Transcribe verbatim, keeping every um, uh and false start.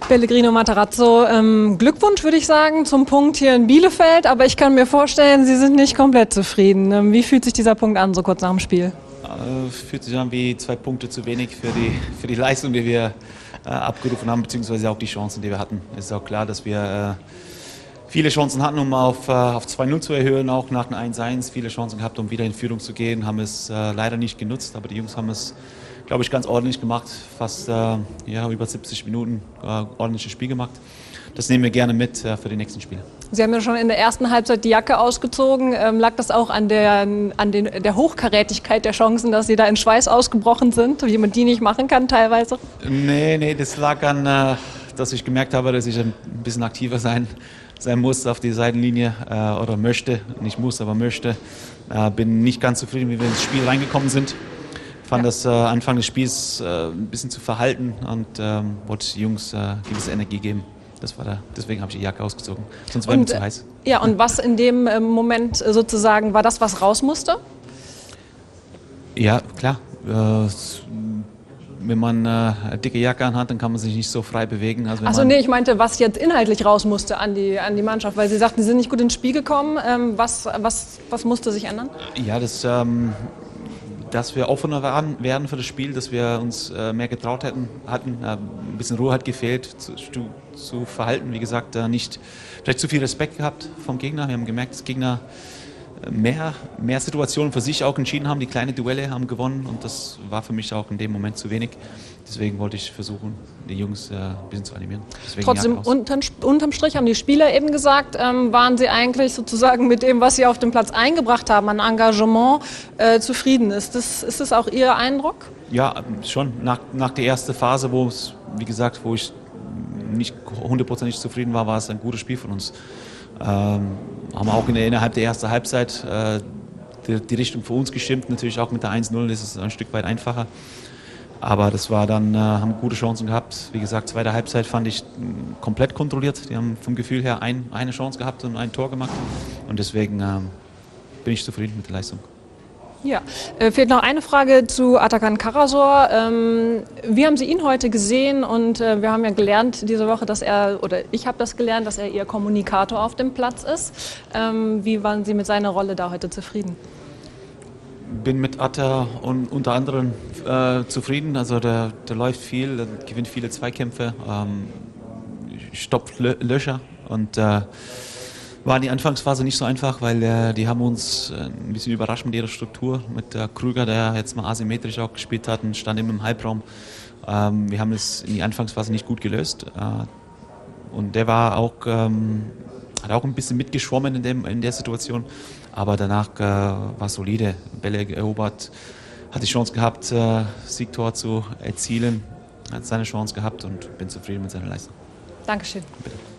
Pellegrino Matarazzo, ähm, Glückwunsch würde ich sagen zum Punkt hier in Bielefeld, aber ich kann mir vorstellen, Sie sind nicht komplett zufrieden. Ähm, wie fühlt sich dieser Punkt an, so kurz nach dem Spiel? Äh, fühlt sich an wie zwei Punkte zu wenig für die, für die Leistung, die wir äh, abgerufen haben, beziehungsweise auch die Chancen, die wir hatten. Es ist auch klar, dass wir äh, viele Chancen hatten, um auf, äh, auf zwei null zu erhöhen, auch nach dem eins eins. Viele Chancen gehabt, um wieder in Führung zu gehen, haben es äh, leider nicht genutzt, aber die Jungs haben es, glaube ich, ganz ordentlich gemacht. Fast äh, ja, über siebzig Minuten äh, ordentliches Spiel gemacht. Das nehmen wir gerne mit äh, für die nächsten Spiele. Sie haben ja schon in der ersten Halbzeit die Jacke ausgezogen. Ähm, lag das auch an, der, an den, der Hochkarätigkeit der Chancen, dass Sie da in Schweiß ausgebrochen sind, wie man die nicht machen kann teilweise? Nee, nee, das lag an, äh, dass ich gemerkt habe, dass ich ein bisschen aktiver sein sein muss auf die Seitenlinie äh, oder möchte, nicht muss, aber möchte. Äh, bin nicht ganz zufrieden, wie wir ins Spiel reingekommen sind. Fand ja. das äh, Anfang des Spiels äh, ein bisschen zu verhalten und ähm, wollte den Jungs äh, gewisse Energie geben. Das war da, deswegen habe ich die Jacke ausgezogen, sonst wäre mir zu heiß. Ja, und was in dem äh, Moment sozusagen war das, was raus musste? Ja, klar. Äh, Wenn man äh, eine dicke Jacke anhat, dann kann man sich nicht so frei bewegen. Also Achso, nee, ich meinte, was jetzt inhaltlich raus musste an die, an die Mannschaft, weil Sie sagten, Sie sind nicht gut ins Spiel gekommen. Ähm, was, was, was musste sich ändern? Ja, das, ähm, dass wir offener werden für das Spiel, dass wir uns äh, mehr getraut hätten, hatten. Äh, ein bisschen Ruhe hat gefehlt, zu, zu verhalten. Wie gesagt, äh, nicht vielleicht zu viel Respekt gehabt vom Gegner. Wir haben gemerkt, dass Gegner Mehr, mehr Situationen für sich auch entschieden haben, die kleine Duelle haben gewonnen und das war für mich auch in dem Moment zu wenig. Deswegen wollte ich versuchen, die Jungs äh, ein bisschen zu animieren. Deswegen Trotzdem, unterm, unterm Strich haben die Spieler eben gesagt, ähm, waren sie eigentlich sozusagen mit dem, was sie auf dem Platz eingebracht haben, an Engagement, äh, zufrieden. Ist das, ist das auch Ihr Eindruck? Ja, schon. Nach, nach der ersten Phase, wo es, wie gesagt, wo ich nicht hundertprozentig zufrieden war, war es ein gutes Spiel von uns. Ähm, haben auch in der, innerhalb der ersten Halbzeit äh, die, die Richtung für uns gestimmt. Natürlich auch mit der eins null ist es ein Stück weit einfacher. Aber das war dann, äh, haben gute Chancen gehabt. Wie gesagt, zweite Halbzeit fand ich mh, komplett kontrolliert. Die haben vom Gefühl her ein, eine Chance gehabt und ein Tor gemacht. Und deswegen äh, bin ich zufrieden mit der Leistung. Ja, äh, fehlt noch eine Frage zu Atakan Karasor. Ähm, wie haben Sie ihn heute gesehen? Und äh, wir haben ja gelernt diese Woche, dass er, oder ich habe das gelernt, dass er Ihr Kommunikator auf dem Platz ist. Ähm, wie waren Sie mit seiner Rolle da heute zufrieden? Bin mit Atta und unter anderem äh, zufrieden. Also der, der läuft viel, der gewinnt viele Zweikämpfe, ähm, stopft Lö Löcher und äh, war in die Anfangsphase nicht so einfach, weil äh, die haben uns äh, ein bisschen überrascht mit ihrer Struktur. Mit äh, Krüger, der jetzt mal asymmetrisch auch gespielt hat und stand immer im Halbraum. Ähm, wir haben es in die Anfangsphase nicht gut gelöst. Äh, und der war auch, ähm, hat auch ein bisschen mitgeschwommen in, dem, in der Situation. Aber danach äh, war es solide. Bälle erobert, hat die Chance gehabt, äh, Siegtor zu erzielen. Hat seine Chance gehabt und bin zufrieden mit seiner Leistung. Dankeschön. Bitte.